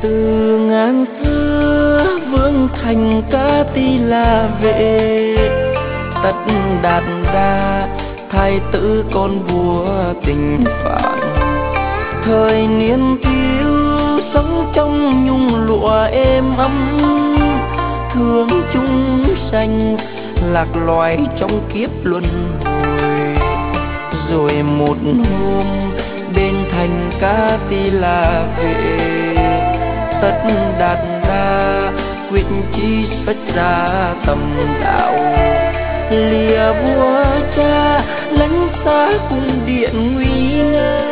Từ ngàn xưa vương thành ca ti là vệ, tất đạt đa thái tử con vua tình phạn. Thời niên thiếu sống trong nhung lụa êm ấm, thương chúng sanh lạc loài trong kiếp luân hồi. Rồi một hôm bên thành ca ti là vệ, tất đạt đa quyết chí xuất ra tầm đạo. Lìa vua cha lánh xa cung điện nguy nga,